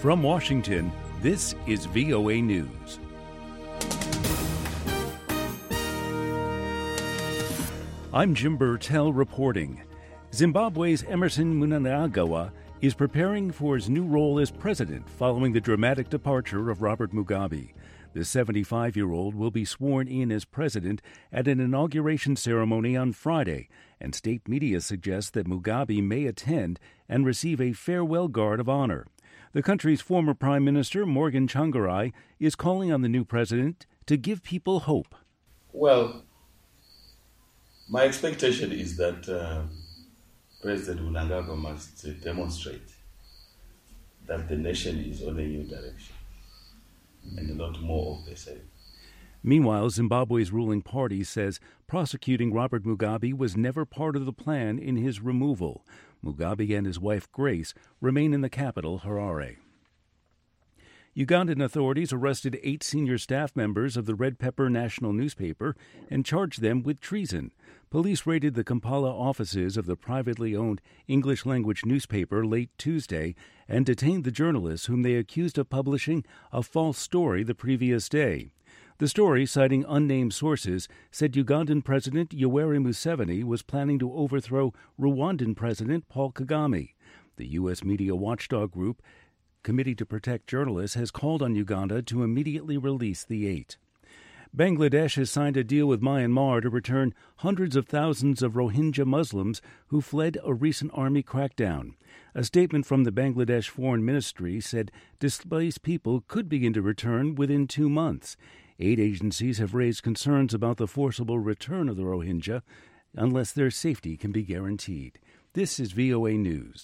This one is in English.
From Washington, this is VOA News. I'm Jim Burtell reporting. Zimbabwe's Emmerson Mnangagwa is preparing for his new role as president following the dramatic departure of Robert Mugabe. The 75-year-old will be sworn in as president at an inauguration ceremony on Friday, and state media suggest that Mugabe may attend and receive a farewell guard of honor. The country's former Prime Minister, Morgan Tsvangirai, is calling on the new president to give people hope. Well, my expectation is that President Mnangagwa must demonstrate that the nation is on a new direction and not more of the same. Meanwhile, Zimbabwe's ruling party says prosecuting Robert Mugabe was never part of the plan in his removal. Mugabe and his wife, Grace, remain in the capital, Harare. Ugandan authorities arrested 8 senior staff members of the Red Pepper National newspaper and charged them with treason. Police raided the Kampala offices of the privately owned English-language newspaper late Tuesday and detained the journalists whom they accused of publishing a false story the previous day. The story, citing unnamed sources, said Ugandan President Yoweri Museveni was planning to overthrow Rwandan President Paul Kagame. The U.S. media watchdog group, Committee to Protect Journalists, has called on Uganda to immediately release the 8. Bangladesh has signed a deal with Myanmar to return hundreds of thousands of Rohingya Muslims who fled a recent army crackdown. A statement from the Bangladesh Foreign Ministry said displaced people could begin to return within 2 months. Aid agencies have raised concerns about the forcible return of the Rohingya unless their safety can be guaranteed. This is VOA News.